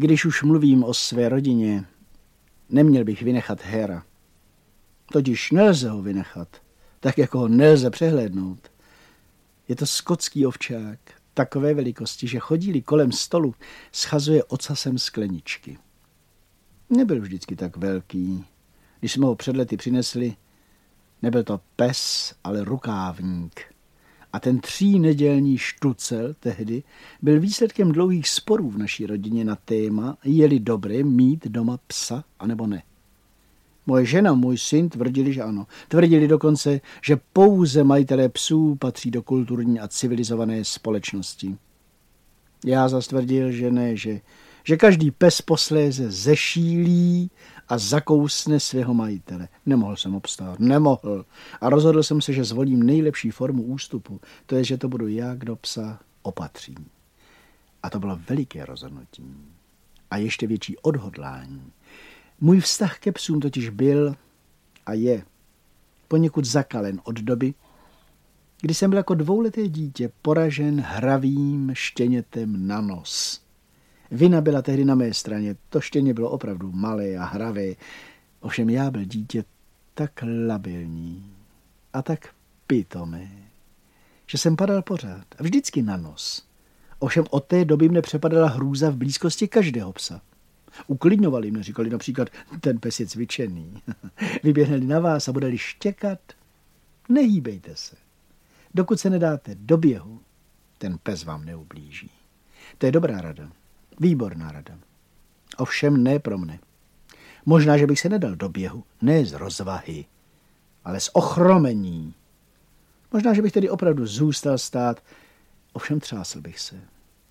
Když už mluvím o své rodině, neměl bych vynechat Hera. Totiž nelze ho vynechat, tak jako ho nelze přehlédnout. Je to skotský ovčák, takové velikosti, že chodí-li kolem stolu, schazuje ocasem skleničky. Nebyl vždycky tak velký. Když jsme ho před lety přinesli, nebyl to pes, ale rukávník. A ten 3nedělní štucel tehdy byl výsledkem dlouhých sporů v naší rodině na téma, je-li dobré mít doma psa, anebo ne. Moje žena, můj syn tvrdili, že ano. Tvrdili dokonce, že pouze majitelé psů patří do kulturní a civilizované společnosti. Já zas tvrdil, že ne, že každý pes posléze zešílí a zakousne svého majitele. Nemohl jsem obstát, nemohl. A rozhodl jsem se, že zvolím nejlepší formu ústupu, to je, že to budu já, kdo psa opatří. A to bylo veliké rozhodnutí. A ještě větší odhodlání. Můj vztah ke psům totiž byl a je poněkud zakalen od doby, kdy jsem byl jako 2leté dítě poražen hravým štěnětem na nos. Vina byla tehdy na mé straně, to štěně bylo opravdu malé a hravé, ovšem já byl dítě tak labilní a tak pitomé, že jsem padal pořád a vždycky na nos. Ovšem od té doby mne přepadala hrůza v blízkosti každého psa. Uklidňovali mě, říkali například, ten pes je cvičený. Vyběhneli na vás a budeli štěkat. Nehýbejte se. Dokud se nedáte do běhu, ten pes vám neublíží. To je dobrá rada. Výborná rada. Ovšem ne pro mne. Možná, že bych se nedal do běhu. Ne z rozvahy, ale z ochromení. Možná, že bych tedy opravdu zůstal stát. Ovšem třásl bych se.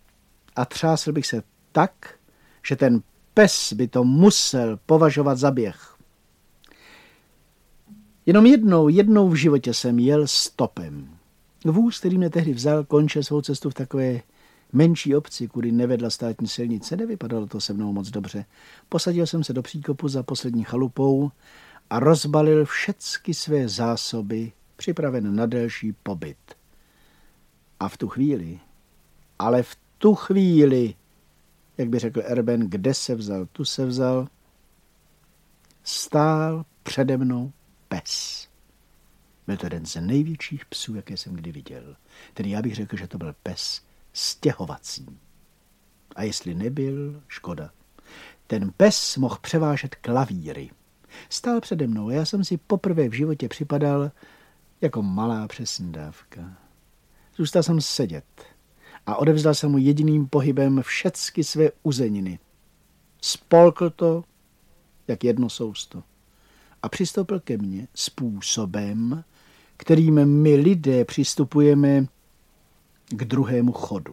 A třásl bych se tak, že ten pes by to musel považovat za běh. Jenom jednou v životě jsem jel stopem. Vůz, který mě tehdy vzal, končil svou cestu v takové menší obci, kudy nevedla státní silnice. Nevypadalo to se mnou moc dobře. Posadil jsem se do příkopu za poslední chalupou a rozbalil všecky své zásoby, připraven na delší pobyt. A v tu chvíli, jak by řekl Erben, kde se vzal, tu se vzal, stál přede mnou pes. Byl to jeden z největších psů, jaké jsem kdy viděl. Tedy já bych řekl, že to byl pes stěhovací. A jestli nebyl, škoda. Ten pes mohl převážet klavíry. Stál přede mnou a já jsem si poprvé v životě připadal jako malá přesnídávka. Zůstal jsem sedět a odevzdal jsem mu jediným pohybem všecky své uzeniny. Spolkl to, jak jedno sousto. A přistoupil ke mně způsobem, kterým my lidé přistupujeme k druhému chodu.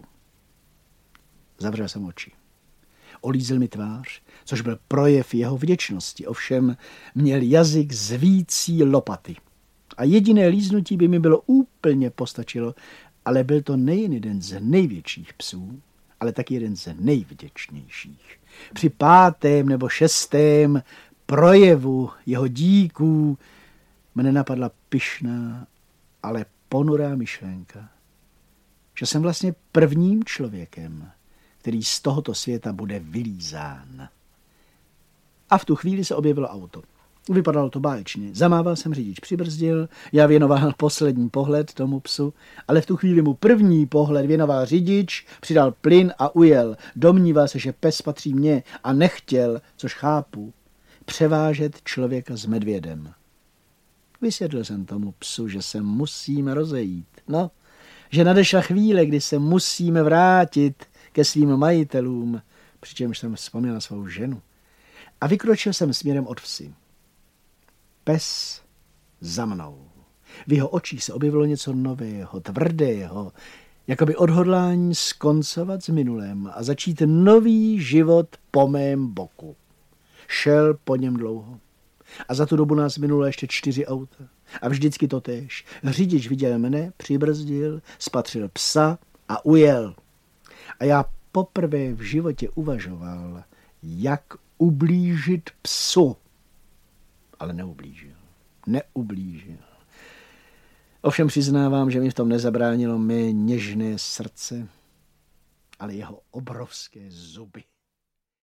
Zavřel jsem oči. Olízl mi tvář, což byl projev jeho vděčnosti. Ovšem měl jazyk zvící lopaty. A jediné líznutí by mi bylo úplně postačilo, ale byl to nejen jeden z největších psů, ale taky jeden z nejvděčnějších. Při 5. nebo 6. projevu jeho díků mne napadla pyšná, ale ponurá myšlenka, že jsem vlastně prvním člověkem, který z tohoto světa bude vylízán. A v tu chvíli se objevilo auto. Vypadalo to báječně. Zamával jsem, řidič přibrzdil, já věnoval poslední pohled tomu psu, ale v tu chvíli mu první pohled věnoval řidič, přidal plyn a ujel. Domníval se, že pes patří mně a nechtěl, což chápu, převážet člověka s medvědem. Vysvětlil jsem tomu psu, že se musíme rozejít. No, že nadešla chvíle, kdy se musíme vrátit ke svým majitelům, přičemž jsem vzpomněl na svou ženu. A vykročil jsem směrem od vsi. Pes za mnou. V jeho očích se objevilo něco nového, tvrdého, jakoby odhodlání skoncovat s minulém a začít nový život po mém boku. Šel po něm dlouho. A za tu dobu nás minulo ještě 4 auta. A vždycky to též. Řidič viděl mne, přibrzdil, spatřil psa a ujel. A já poprvé v životě uvažoval, jak ublížit psu. Ale neublížil. Ovšem přiznávám, že mi v tom nezabránilo mé něžné srdce, ale jeho obrovské zuby.